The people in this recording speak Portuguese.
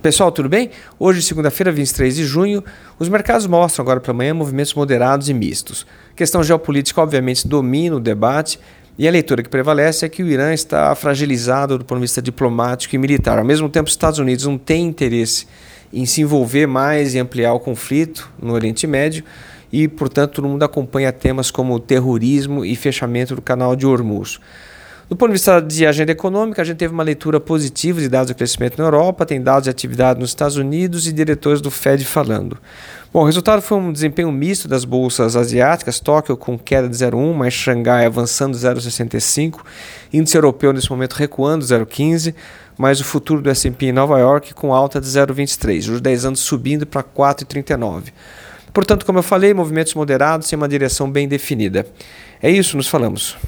Pessoal, tudo bem? Hoje, segunda-feira, 23 de junho, os mercados mostram agora pela manhã movimentos moderados e mistos. A questão geopolítica, obviamente, domina o debate e a leitura que prevalece é que o Irã está fragilizado do ponto de vista diplomático e militar. Ao mesmo tempo, os Estados Unidos não têm interesse em se envolver mais e ampliar o conflito no Oriente Médio e, portanto, todo mundo acompanha temas como terrorismo e fechamento do canal de Hormuz. Do ponto de vista de agenda econômica, a gente teve uma leitura positiva de dados de crescimento na Europa, tem dados de atividade nos Estados Unidos e diretores do Fed falando. Bom, o resultado foi um desempenho misto das bolsas asiáticas, Tóquio com queda de 0,1, mas Xangai avançando 0,65, índice europeu nesse momento recuando 0,15, mas o futuro do S&P em Nova York com alta de 0,23, os 10 anos subindo para 4,39. Portanto, como eu falei, movimentos moderados sem uma direção bem definida. É isso, nos falamos.